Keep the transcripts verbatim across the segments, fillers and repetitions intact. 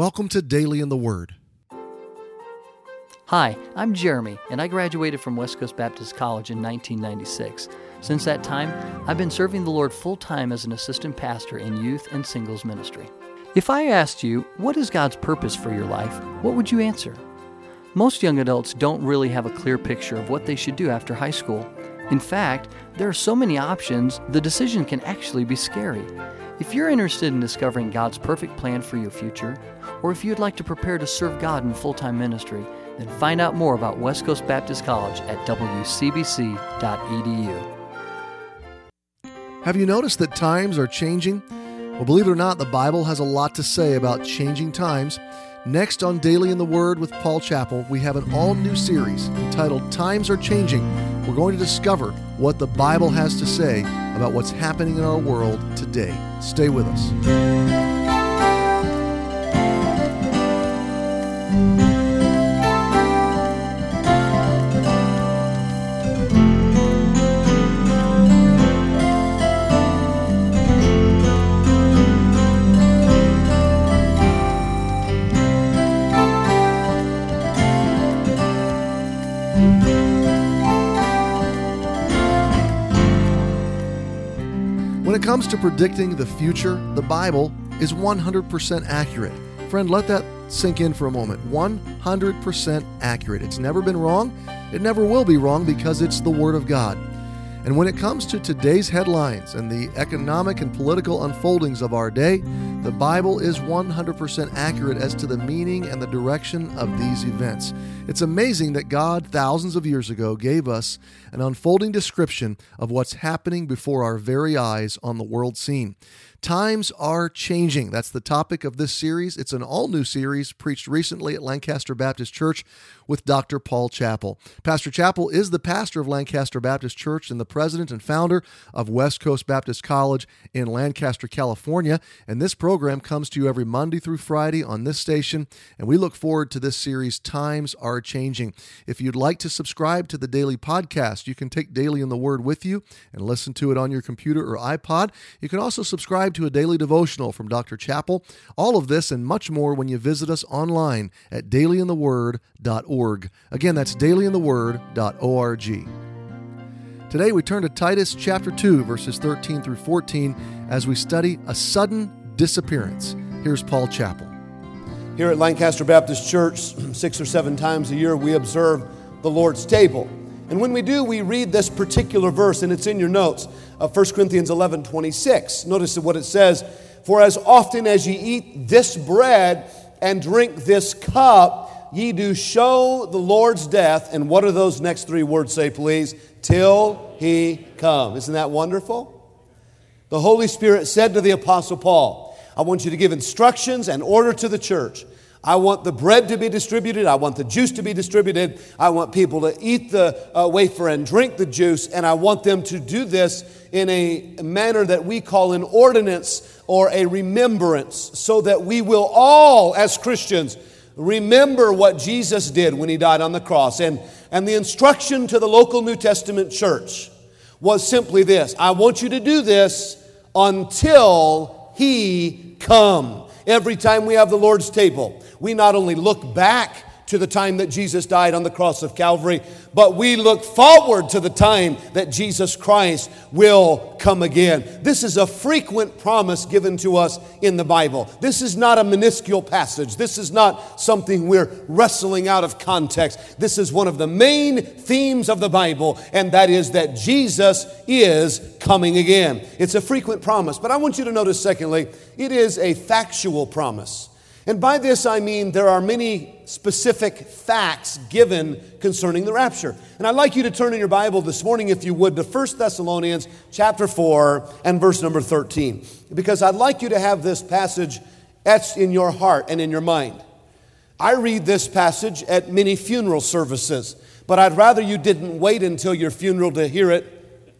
Welcome to Daily in the Word. Hi, I'm Jeremy, and I graduated from West Coast Baptist College in nineteen ninety-six. Since that time, I've been serving the Lord full-time as an assistant pastor in youth and singles ministry. If I asked you, what is God's purpose for your life, what would you answer? Most young adults don't really have a clear picture of what they should do after high school. In fact, there are so many options, the decision can actually be scary. If you're interested in discovering God's perfect plan for your future, or if you'd like to prepare to serve God in full-time ministry, then find out more about West Coast Baptist College at w c b c dot e d u. Have you noticed that times are changing? Well, believe it or not, the Bible has a lot to say about changing times. Next on Daily in the Word with Paul Chappell, we have an all-new series entitled Times Are Changing. We're going to discover what the Bible has to say about what's happening in our world today. Stay with us. When it comes to predicting the future, the Bible is one hundred percent accurate. Friend, let that sink in for a moment. one hundred percent accurate. It's never been wrong. It never will be wrong because it's the Word of God. And when it comes to today's headlines and the economic and political unfoldings of our day, the Bible is one hundred percent accurate as to the meaning and the direction of these events. It's amazing that God, thousands of years ago, gave us an unfolding description of what's happening before our very eyes on the world scene. Times are changing. That's the topic of this series. It's an all-new series preached recently at Lancaster Baptist Church with Doctor Paul Chappell. Pastor Chappell is the pastor of Lancaster Baptist Church and the president and founder of West Coast Baptist College in Lancaster, California. And this program comes to you every Monday through Friday on this station. And we look forward to this series, Times Are Changing. If you'd like to subscribe to the daily podcast, you can take Daily in the Word with you and listen to it on your computer or iPod. You can also subscribe to a daily devotional from Doctor Chappell. All of this and much more when you visit us online at daily in the word dot org. Again, that's daily in the word dot org. Today we turn to Titus chapter two, verses thirteen through fourteen, as we study a sudden disappearance. Here's Paul Chappell. Here at Lancaster Baptist Church, six or seven times a year, we observe the Lord's table. And when we do, we read this particular verse, and it's in your notes, of First Corinthians eleven twenty-six. Notice what it says, "For as often as ye eat this bread and drink this cup, ye do show the Lord's death." And what do those next three words say, please? "Till he come." Isn't that wonderful? The Holy Spirit said to the Apostle Paul, "I want you to give instructions and order to the church. I want the bread to be distributed. I want the juice to be distributed. I want people to eat the uh, wafer and drink the juice. And I want them to do this in a manner that we call an ordinance or a remembrance, so that we will all, as Christians, remember what Jesus did when he died on the cross." And, and the instruction to the local New Testament church was simply this: I want you to do this until he come. Every time we have the Lord's table, we not only look back to the time that Jesus died on the cross of Calvary, but we look forward to the time that Jesus Christ will come again. This is a frequent promise given to us in the Bible. This is not a minuscule passage. This is not something we're wrestling out of context. This is one of the main themes of the Bible, and that is that Jesus is coming again. It's a frequent promise, but I want you to notice, secondly, it is a factual promise. And by this I mean there are many specific facts given concerning the rapture. And I'd like you to turn in your Bible this morning, if you would, to First Thessalonians chapter four and verse number thirteen. Because I'd like you to have this passage etched in your heart and in your mind. I read this passage at many funeral services, but I'd rather you didn't wait until your funeral to hear it.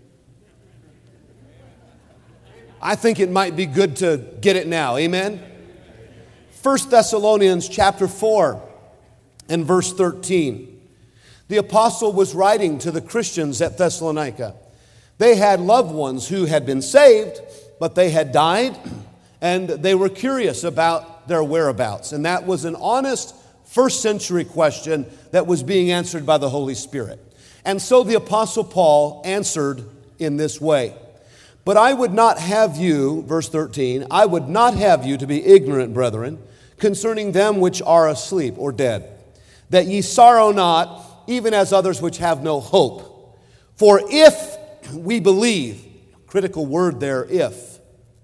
I think it might be good to get it now. Amen? First Thessalonians chapter four and verse thirteen. The apostle was writing to the Christians at Thessalonica. They had loved ones who had been saved, but they had died, and they were curious about about their whereabouts. And that was an honest first century question that was being answered by the Holy Spirit. And so the Apostle Paul answered in this way. But I would not have you, verse thirteen, I would not have you to be ignorant, brethren, concerning them which are asleep or dead, that ye sorrow not, even as others which have no hope. For if we believe, critical word there, if.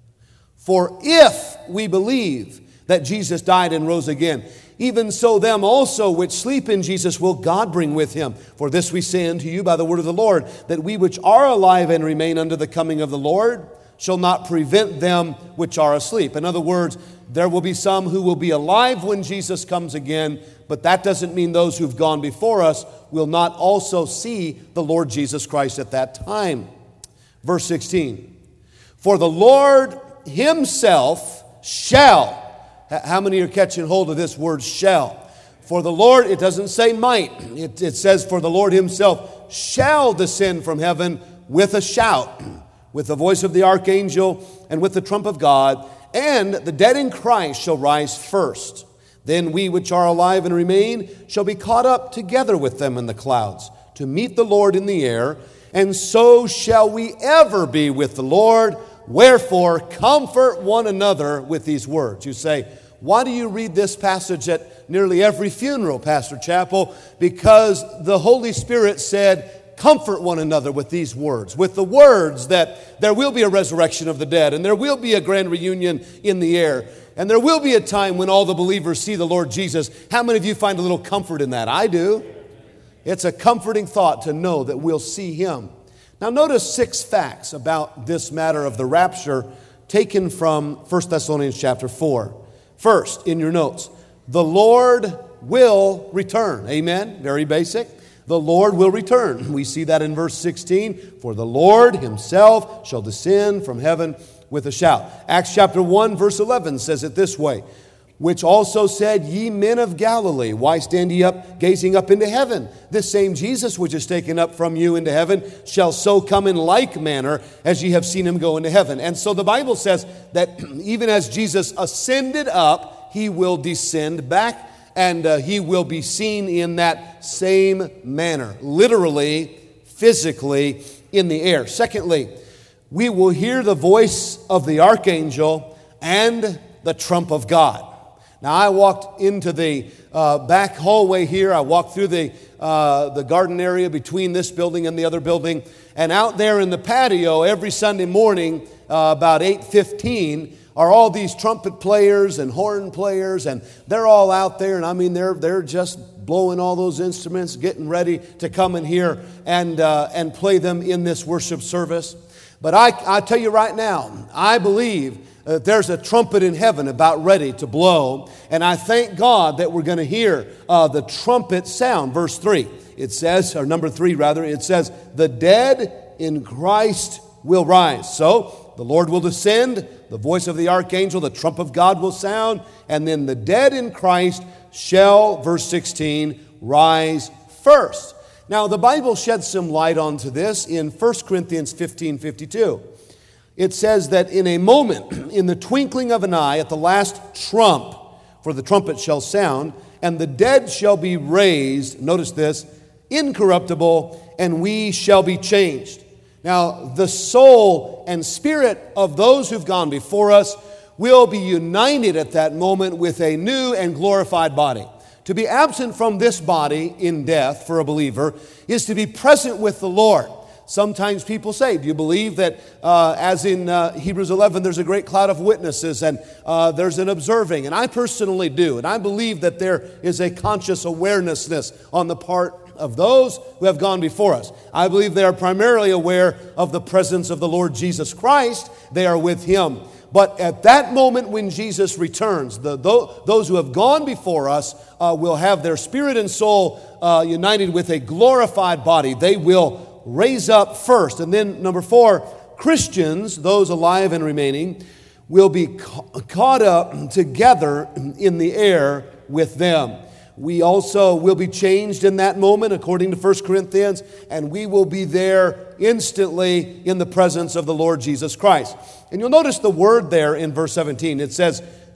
For if we believe that Jesus died and rose again, even so them also which sleep in Jesus will God bring with him. For this we say unto you by the word of the Lord, that we which are alive and remain unto the coming of the Lord shall not prevent them which are asleep. In other words, there will be some who will be alive when Jesus comes again, but that doesn't mean those who've gone before us will not also see the Lord Jesus Christ at that time. Verse sixteen, for the Lord himself shall. How many are catching hold of this word shall? For the Lord, it doesn't say might. It, it says for the Lord himself shall descend from heaven with a shout, with the voice of the archangel and with the trump of God, and the dead in Christ shall rise first. Then we which are alive and remain shall be caught up together with them in the clouds to meet the Lord in the air, and so shall we ever be with the Lord. Wherefore, comfort one another with these words. You say, why do you read this passage at nearly every funeral, Pastor Chappell? Because the Holy Spirit said, comfort one another with these words, with the words that there will be a resurrection of the dead, and there will be a grand reunion in the air, and there will be a time when all the believers see the Lord Jesus. How many of you find a little comfort in that? I do. It's a comforting thought to know that we'll see him. Now notice six facts about this matter of the rapture taken from First Thessalonians chapter four. First, in your notes, the Lord will return. Amen? Very basic. The Lord will return. We see that in verse sixteen. For the Lord himself shall descend from heaven with a shout. Acts chapter one verse eleven says it this way. Which also said, ye men of Galilee, why stand ye up, gazing up into heaven? This same Jesus which is taken up from you into heaven shall so come in like manner as ye have seen him go into heaven. And so the Bible says that even as Jesus ascended up, he will descend back, and uh, he will be seen in that same manner, literally, physically, in the air. Secondly, we will hear the voice of the archangel and the trump of God. Now, I walked into the uh, back hallway here. I walked through the uh, the garden area between this building and the other building. And out there in the patio every Sunday morning, uh, about eight fifteen, are all these trumpet players and horn players. And they're all out there. And I mean, they're they're just blowing all those instruments, getting ready to come in here and, uh, and play them in this worship service. But I, I tell you right now, I believe Uh, there's a trumpet in heaven about ready to blow. And I thank God that we're going to hear uh, the trumpet sound. Verse three, it says, or number three rather, it says, the dead in Christ will rise. So the Lord will descend, the voice of the archangel, the trump of God will sound, and then the dead in Christ shall, verse sixteen, rise first. Now the Bible sheds some light onto this in First Corinthians fifteen fifty-two. It says that in a moment, in the twinkling of an eye, at the last trump, for the trumpet shall sound, and the dead shall be raised, notice this, incorruptible, and we shall be changed. Now, the soul and spirit of those who've gone before us will be united at that moment with a new and glorified body. To be absent from this body in death for a believer is to be present with the Lord. Sometimes people say, do you believe that uh, as in uh, Hebrews eleven, there's a great cloud of witnesses and uh, there's an observing? And I personally do. And I believe that there is a conscious awarenessness on the part of those who have gone before us. I believe they are primarily aware of the presence of the Lord Jesus Christ. They are with him. But at that moment when Jesus returns, the, those who have gone before us uh, will have their spirit and soul uh, united with a glorified body. They will raise up first. And then number four, Christians, those alive and remaining, will be ca- caught up together in the air with them. We also will be changed in that moment, according to First Corinthians, and we will be there instantly in the presence of the Lord Jesus Christ. And you'll notice the word there in verse seventeen. It says,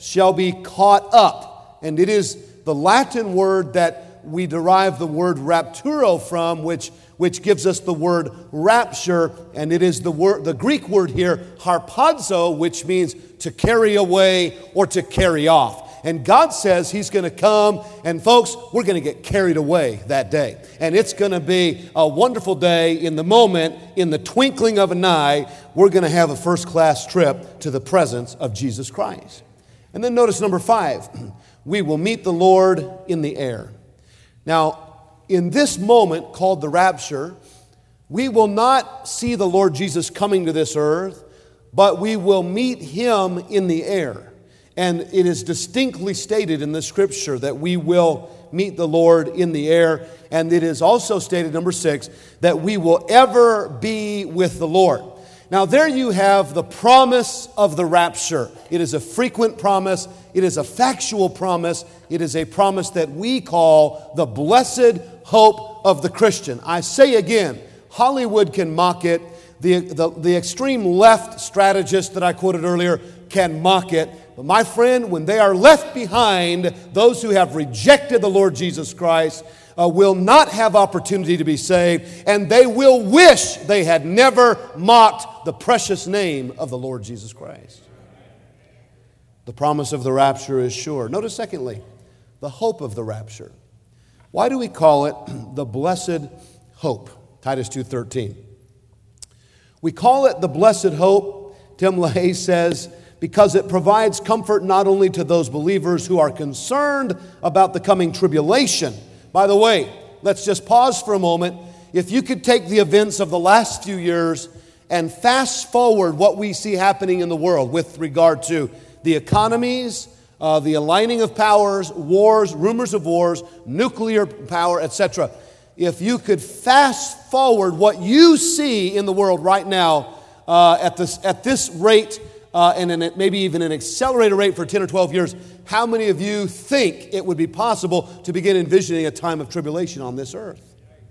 shall be caught up. And it is the Latin word that we derive the word rapturo from, which, which gives us the word rapture. And it is the word, the Greek word here, harpazo, which means to carry away or to carry off. And God says He's going to come, and folks, we're going to get carried away that day. And it's going to be a wonderful day. In the moment, in the twinkling of an eye, we're going to have a first-class trip to the presence of Jesus Christ. And then notice number five, we will meet the Lord in the air. Now, in this moment called the rapture, we will not see the Lord Jesus coming to this earth, but we will meet Him in the air. And it is distinctly stated in the Scripture that we will meet the Lord in the air. And it is also stated, number six, that we will ever be with the Lord. Now there you have the promise of the rapture. It is a frequent promise. It is a factual promise. It is a promise that we call the blessed hope of the Christian. I say again, Hollywood can mock it. The, the, the extreme left strategist that I quoted earlier can mock it. But my friend, when they are left behind, those who have rejected the Lord Jesus Christ uh, will not have opportunity to be saved, and they will wish they had never mocked the precious name of the Lord Jesus Christ. The promise of the rapture is sure. Notice secondly, the hope of the rapture. Why do we call it the blessed hope? Titus two thirteen. We call it the blessed hope, Tim LaHaye says, because it provides comfort not only to those believers who are concerned about the coming tribulation. By the way, let's just pause for a moment. If you could take the events of the last few years and fast forward what we see happening in the world with regard to the economies, uh, the aligning of powers, wars, rumors of wars, nuclear power, et cetera. If you could fast forward what you see in the world right now uh, at this at this rate, Uh, and in a, maybe even an accelerated rate for ten or twelve years, how many of you think it would be possible to begin envisioning a time of tribulation on this earth?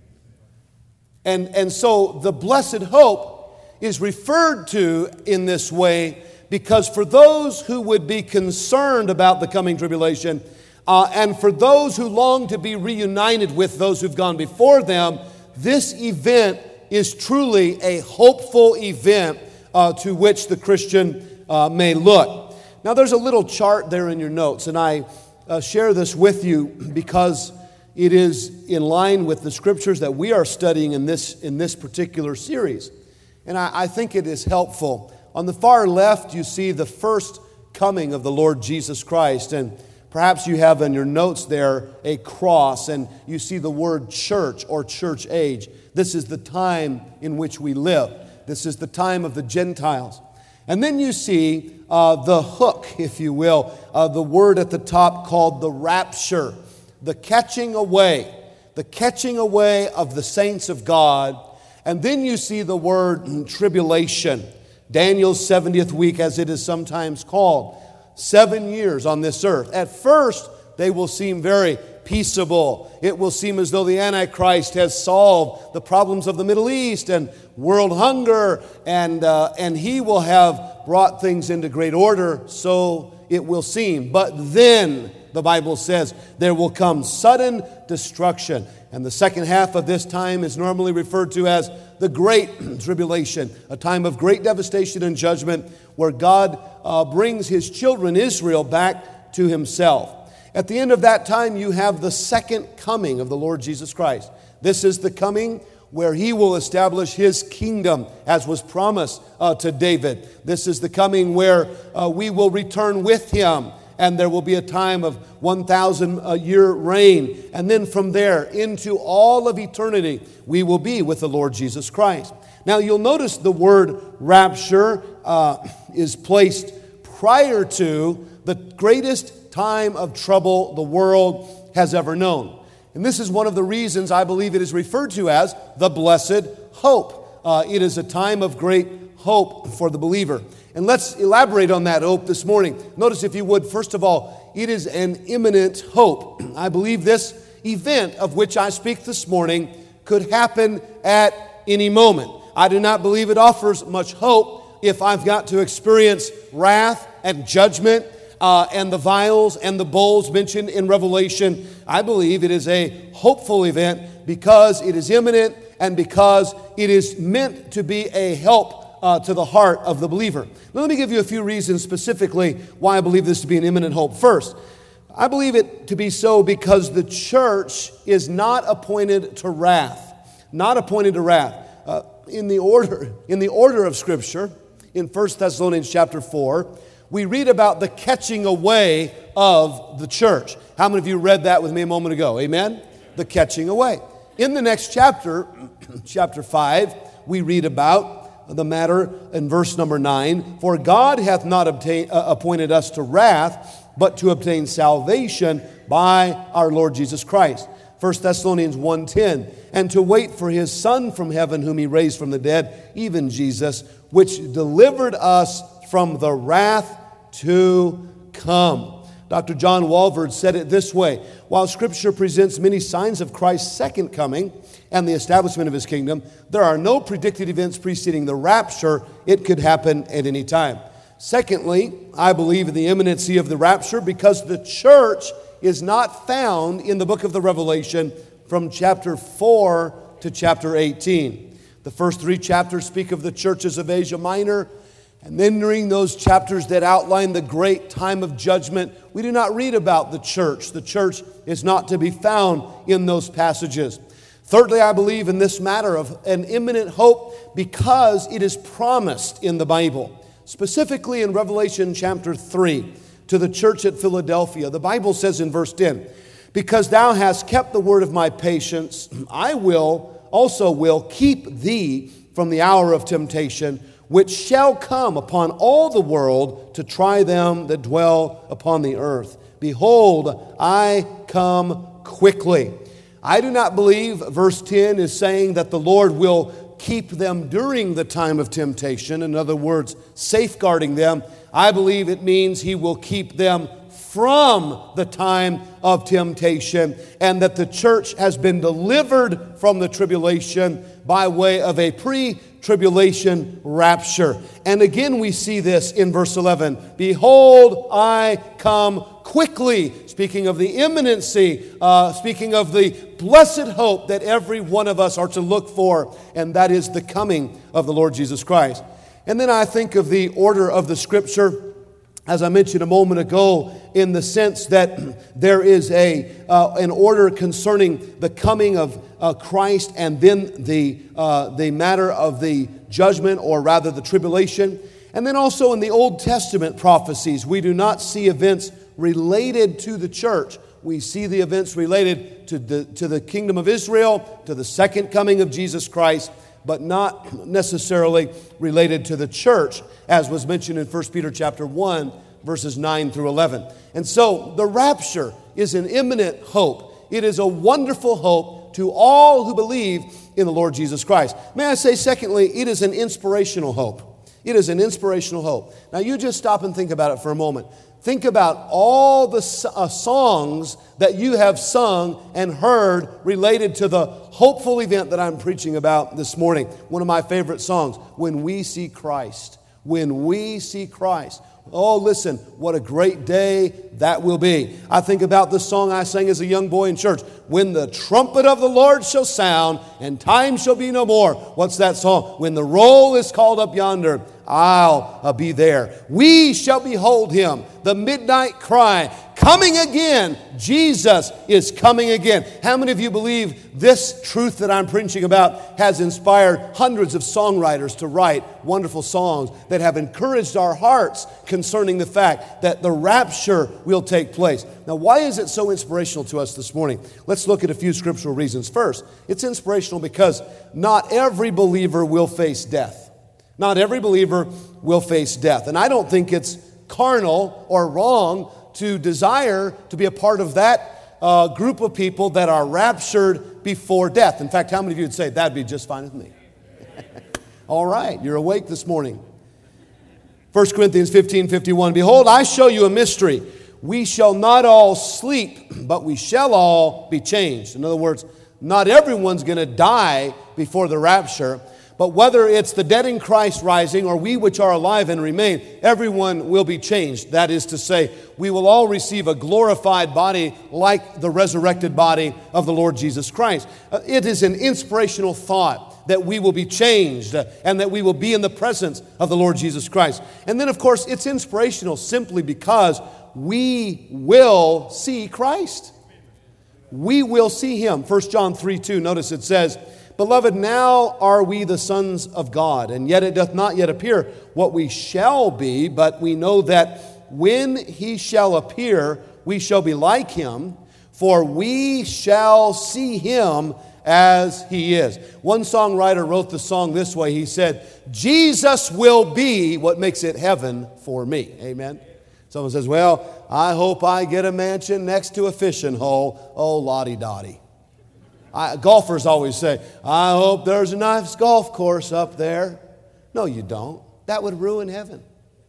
And, and so the blessed hope is referred to in this way because for those who would be concerned about the coming tribulation uh, and for those who long to be reunited with those who've gone before them, this event is truly a hopeful event uh, to which the Christian Uh, may look. Now there's a little chart there in your notes, and I uh, share this with you because it is in line with the scriptures that we are studying in this in this particular series. And I, I think it is helpful. On the far left, you see the first coming of the Lord Jesus Christ, and perhaps you have in your notes there a cross, and you see the word church or church age. This is the time in which we live. This is the time of the Gentiles. And then you see uh, the hook, if you will, uh, the word at the top called the rapture, the catching away, the catching away of the saints of God. And then you see the word tribulation, Daniel's seventieth week, as it is sometimes called, seven years on this earth. At first, they will seem very peaceable. It will seem as though the Antichrist has solved the problems of the Middle East and world hunger, and uh, and he will have brought things into great order, so it will seem. But then, the Bible says, there will come sudden destruction. And the second half of this time is normally referred to as the Great Tribulation, a time of great devastation and judgment where God uh, brings His children, Israel, back to Himself. At the end of that time, you have the second coming of the Lord Jesus Christ. This is the coming where He will establish His kingdom, as was promised uh, to David. This is the coming where uh, we will return with Him, and there will be a time of one thousand year reign. And then from there, into all of eternity, we will be with the Lord Jesus Christ. Now, you'll notice the word rapture uh, is placed prior to the greatest time of trouble the world has ever known. And this is one of the reasons I believe it is referred to as the blessed hope. Uh, it is a time of great hope for the believer. And let's elaborate on that hope this morning. Notice, if you would, first of all, it is an imminent hope. I believe this event of which I speak this morning could happen at any moment. I do not believe it offers much hope if I've got to experience wrath and judgment uh, and the vials and the bowls mentioned in Revelation, I believe it is a hopeful event because it is imminent and because it is meant to be a help uh, to the heart of the believer. Now, let me give you a few reasons specifically why I believe this to be an imminent hope. First, I believe it to be so because the church is not appointed to wrath. Not appointed to wrath. Uh, in the order, in the order of Scripture, in First Thessalonians chapter four, we read about the catching away of the church. How many of you read that with me a moment ago? Amen? The catching away. In the next chapter, chapter five, we read about the matter in verse number nine. For God hath not obtained, uh, appointed us to wrath, but to obtain salvation by our Lord Jesus Christ. First Thessalonians one ten, and to wait for his Son from heaven, whom he raised from the dead, even Jesus, which delivered us from the wrath to come. Doctor John Walvoord said it this way: while Scripture presents many signs of Christ's second coming and the establishment of his kingdom, there are no predicted events preceding the rapture. It could happen at any time. Secondly, I believe in the imminency of the rapture because the church is not found in the book of the Revelation from chapter four to chapter eighteen. The first three chapters speak of the churches of Asia Minor, and then during those chapters that outline the great time of judgment, we do not read about the church. The church is not to be found in those passages. Thirdly, I believe in this matter of an imminent hope because it is promised in the Bible. Specifically in Revelation chapter three, to the church at Philadelphia, the Bible says in verse ten, because thou hast kept the word of my patience, I will also will keep thee from the hour of temptation, which shall come upon all the world to try them that dwell upon the earth. Behold, I come quickly. I do not believe verse ten is saying that the Lord will keep them during the time of temptation. In other words, safeguarding them. I believe it means he will keep them from the time of temptation, and that the church has been delivered from the tribulation by way of a pre-tribulation rapture. And again we see this in verse eleven. Behold, I come quickly. Speaking of the imminency, uh, speaking of the blessed hope that every one of us are to look for, and that is the coming of the Lord Jesus Christ. And then I think of the order of the Scripture, as I mentioned a moment ago, in the sense that there is a uh, an order concerning the coming of uh, Christ, and then the uh, the matter of the judgment, or rather the tribulation. And then also in the Old Testament prophecies, we do not see events related to the church. We see the events related to the to the kingdom of Israel, to the second coming of Jesus Christ, but not necessarily related to the church, as was mentioned in First Peter chapter one, verses nine through eleven. And so the rapture is an imminent hope. It is a wonderful hope to all who believe in the Lord Jesus Christ. May I say, secondly, it is an inspirational hope. It is an inspirational hope. Now you just stop and think about it for a moment. Think about all the uh, songs that you have sung and heard related to the hopeful event that I'm preaching about this morning. One of my favorite songs, When We See Christ. When we see Christ. Oh, listen, what a great day that will be. I think about the song I sang as a young boy in church. When the trumpet of the Lord shall sound and time shall be no more. What's that song? When the roll is called up yonder, I'll uh, be there. We shall behold him. The midnight cry, coming again. Jesus is coming again. How many of you believe this truth that I'm preaching about has inspired hundreds of songwriters to write wonderful songs that have encouraged our hearts concerning the fact that the rapture will take place? Now, why is it so inspirational to us this morning? Let's look at a few scriptural reasons. First, it's inspirational because not every believer will face death. Not every believer will face death. And I don't think it's carnal or wrong to desire to be a part of that uh, group of people that are raptured before death. In fact, how many of you would say, that'd be just fine with me? All right, you're awake this morning. First Corinthians fifteen fifty-one, behold, I show you a mystery. We shall not all sleep, but we shall all be changed. In other words, not everyone's going to die before the rapture, But whether it's the dead in Christ rising or we which are alive and remain, everyone will be changed. That is to say, we will all receive a glorified body like the resurrected body of the Lord Jesus Christ. Uh, it is an inspirational thought that we will be changed uh, and that we will be in the presence of the Lord Jesus Christ. And then, of course, it's inspirational simply because we will see Christ. We will see Him. First John three two, notice it says, Beloved, now are we the sons of God, and yet it doth not yet appear what we shall be, but we know that when He shall appear, we shall be like Him, for we shall see Him as He is. One songwriter wrote the song this way. He said, Jesus will be what makes it heaven for me. Amen. Someone says, well, I hope I get a mansion next to a fishing hole. Oh, lottie-dottie. I, golfers always say, I hope there's a nice golf course up there. No, you don't. That would ruin heaven.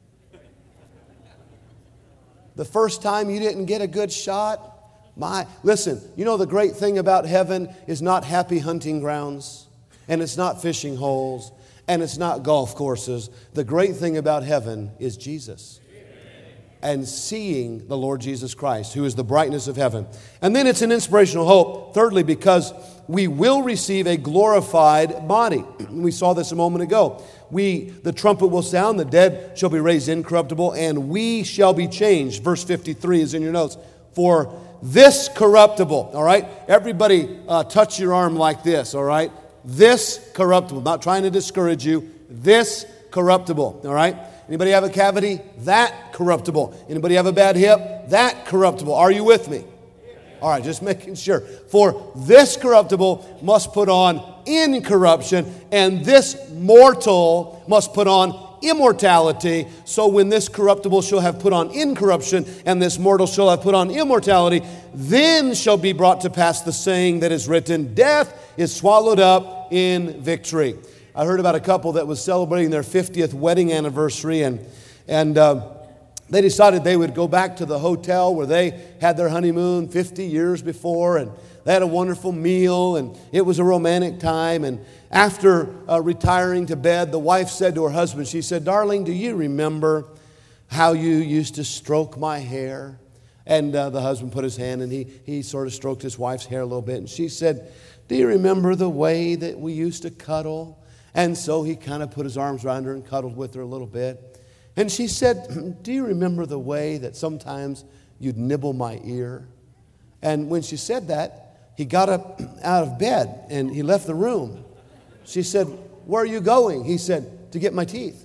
The first time you didn't get a good shot, my, listen, you know the great thing about heaven is not happy hunting grounds, and it's not fishing holes, and it's not golf courses. The great thing about heaven is Jesus. And seeing the Lord Jesus Christ, who is the brightness of heaven. And then it's an inspirational hope, thirdly, because we will receive a glorified body. We saw this a moment ago. We, the trumpet will sound, the dead shall be raised incorruptible, and we shall be changed. Verse fifty-three is in your notes. For this corruptible, all right? Everybody uh, touch your arm like this, all right? This corruptible, not trying to discourage you, this corruptible, all right? Anybody have a cavity? That corruptible. Anybody have a bad hip? That corruptible. Are you with me? All right, just making sure. For this corruptible must put on incorruption, and this mortal must put on immortality. So when this corruptible shall have put on incorruption, and this mortal shall have put on immortality, then shall be brought to pass the saying that is written, Death is swallowed up in victory. I heard about a couple that was celebrating their fiftieth wedding anniversary, and and uh, they decided they would go back to the hotel where they had their honeymoon fifty years before, and they had a wonderful meal, and it was a romantic time. And after uh, retiring to bed, the wife said to her husband, she said, Darling, do you remember how you used to stroke my hair? And uh, the husband put his hand, and he, he sort of stroked his wife's hair a little bit, and she said, do you remember the way that we used to cuddle? And so he kind of put his arms around her and cuddled with her a little bit. And she said, do you remember the way that sometimes you'd nibble my ear? And when she said that, he got up out of bed and he left the room. She said, where are you going? He said, to get my teeth.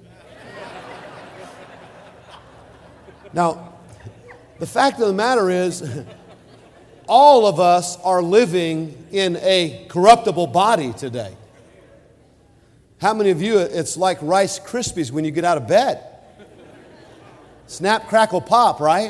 Now, the fact of the matter is, all of us are living in a corruptible body today. How many of you, it's like Rice Krispies when you get out of bed? Snap, crackle, pop, right?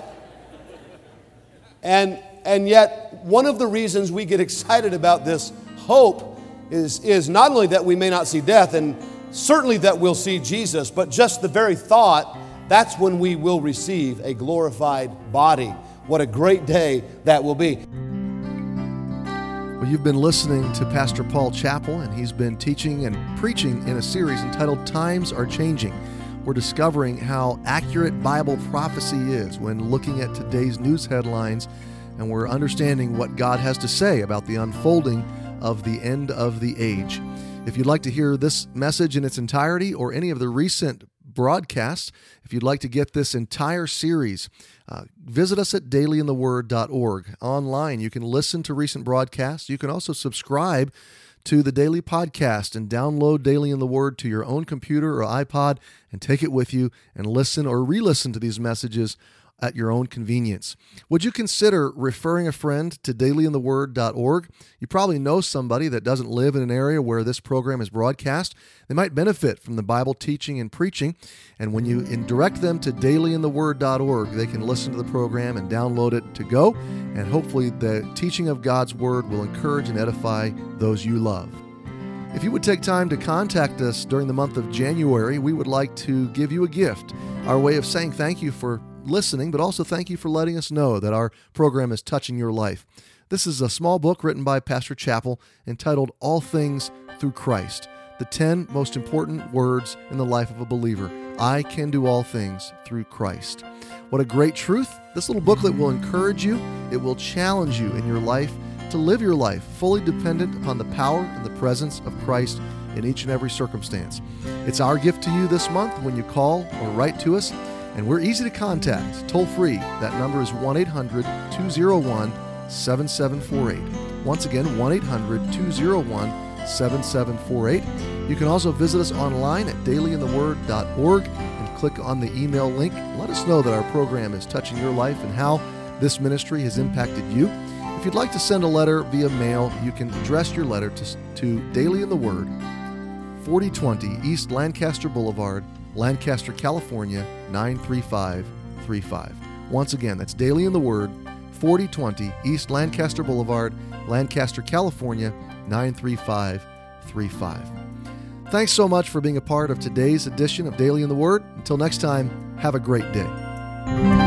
And and yet, one of the reasons we get excited about this hope is, is not only that we may not see death, and certainly that we'll see Jesus, but just the very thought, that's when we will receive a glorified body. What a great day that will be. Well, you've been listening to Pastor Paul Chappell, and he's been teaching and preaching in a series entitled Times Are Changing. We're discovering how accurate Bible prophecy is when looking at today's news headlines, and we're understanding what God has to say about the unfolding of the end of the age. If you'd like to hear this message in its entirety or any of the recent broadcasts, if you'd like to get this entire series, uh, visit us at daily in the word dot org. Online, you can listen to recent broadcasts. You can also subscribe to the daily podcast and download Daily in the Word to your own computer or iPod and take it with you and listen or re-listen to these messages at your own convenience. Would you consider referring a friend to daily in the word dot org? You probably know somebody that doesn't live in an area where this program is broadcast. They might benefit from the Bible teaching and preaching, and when you direct them to daily in the word dot org, they can listen to the program and download it to go, and hopefully the teaching of God's Word will encourage and edify those you love. If you would take time to contact us during the month of January, we would like to give you a gift, our way of saying thank you for listening, but also thank you for letting us know that our program is touching your life. This is a small book written by Pastor Chappell entitled All Things Through Christ. the ten most important words in the life of a believer. I can do all things through Christ. What a great truth. This little booklet will encourage you. It will challenge you in your life to live your life fully dependent upon the power and the presence of Christ in each and every circumstance. It's our gift to you this month when you call or write to us, and we're easy to contact, toll free. That number is one eight hundred two oh one seven seven four eight. Once again, one eight hundred two oh one seven seven four eight. You can also visit us online at daily in the word dot org and click on the email link. Let us know that our program is touching your life and how this ministry has impacted you. If you'd like to send a letter via mail, you can address your letter to, to Daily in the Word, forty twenty East Lancaster Boulevard, Lancaster, California, nine three five three five. Once again, that's Daily in the Word, forty twenty East Lancaster Boulevard, Lancaster, California, nine three five three five. Thanks so much for being a part of today's edition of Daily in the Word. Until next time, have a great day.